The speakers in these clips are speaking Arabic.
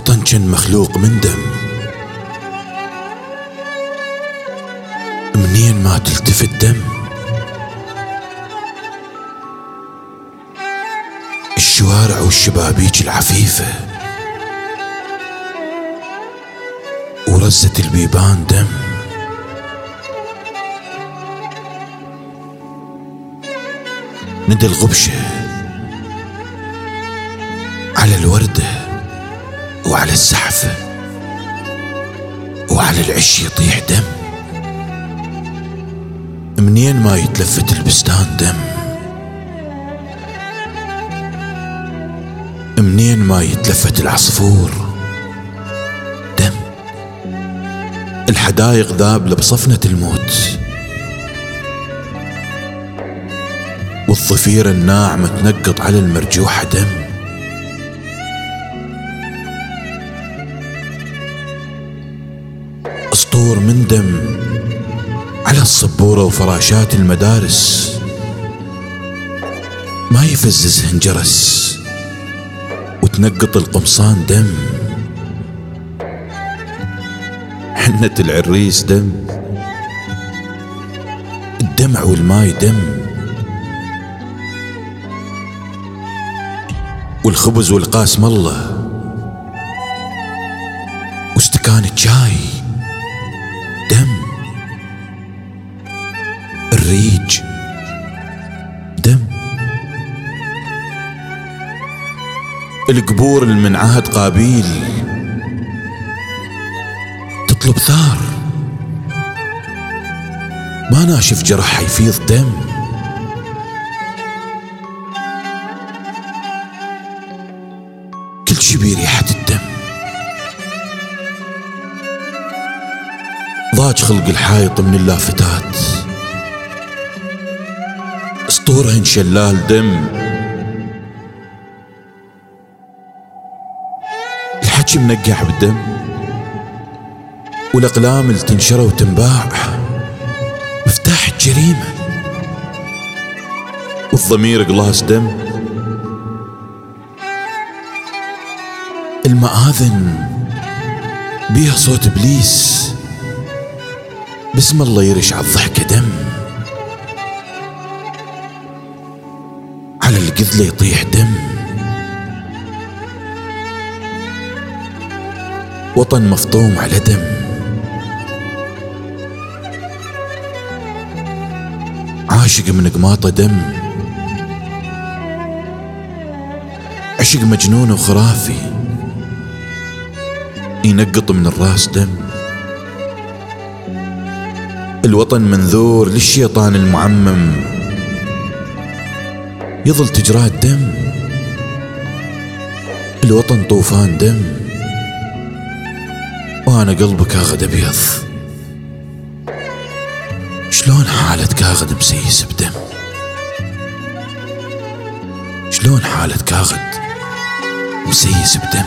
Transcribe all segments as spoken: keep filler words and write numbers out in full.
الوطن كان مخلوق من دم، منين ما تلتفت دم. الشوارع والشبابيك العفيفة ورزة البيبان دم. ندى الغبشة على الوردة وعلى الزحفة وعلى العش يطيح دم. منين ما يتلفت البستان دم، منين ما يتلفت العصفور دم. الحدايق ذابلة بصفنة الموت، والظفيرة الناعمة تنقط على المرجوحة دم. اسطور من دم على الصبورة وفراشات المدارس، ما يفززهن جرس وتنقط القمصان دم. حنة العريس دم، الدمع والماي دم، والخبز والقاسم الله واستكان الشاي دم. الريج دم، القبور اللي من عهد قابيل تطلب ثار، ما ناشف جرح يفيض دم. كل شي بريحة الدم. ضاج خلق الحايط من اللافتات، اسطورهن شلال دم. الحكي منقع بالدم، والاقلام اللي تنشر وتنباع مفتاح الجريمة، والضمير قلاص دم. المآذن بيها صوت ابليس، بسم الله يرش على الضحكة دم. على القذلة يطيح دم. وطن مفطوم على دم. عاشق من قماطة دم، عشق مجنون وخرافي ينقط من الراس دم. الوطن منذور للشيطان المعمم، يظل تجراه الدم. الوطن طوفان دم، وانا قلبي كاغد ابيض. شلون حالة كاغد مسيس بدم؟ شلون حالة كاغد مسيس بدم؟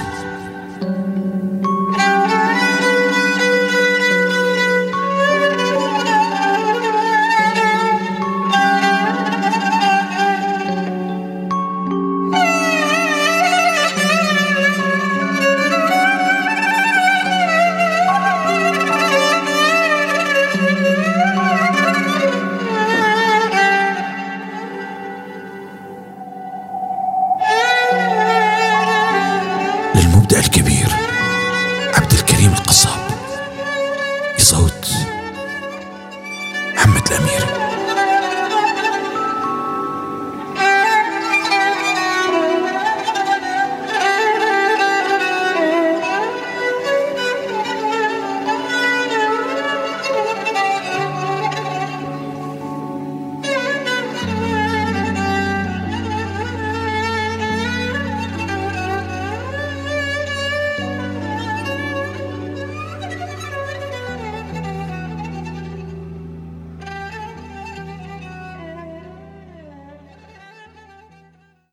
للمبدع الكبير